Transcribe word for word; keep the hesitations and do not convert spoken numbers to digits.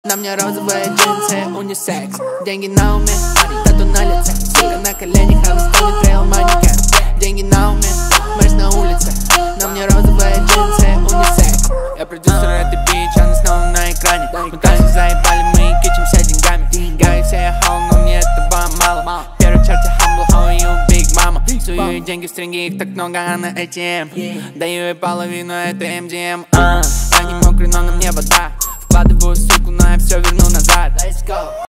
На мне розовые джинсы, унисекс. Деньги на уме, тату на лице. Сука на коленях, а на столе трейл манекен. Деньги на уме, мэрс на улице. На мне розовые джинсы, унисекс. Я продюсер этой бич, она снова на экране. Мы танцы заебали, мы кичимся деньгами. Деньгами все я хал, но мне этого мало. В первой чарте humble, how are you, big mama. Сую ей деньги в стринги, их так много, а на эй ти эм. Даю ей половину, это эм ди эм. Я не мокрый, но на мне вода. Вкладываю ссылку, но я все верну назад. Let's go.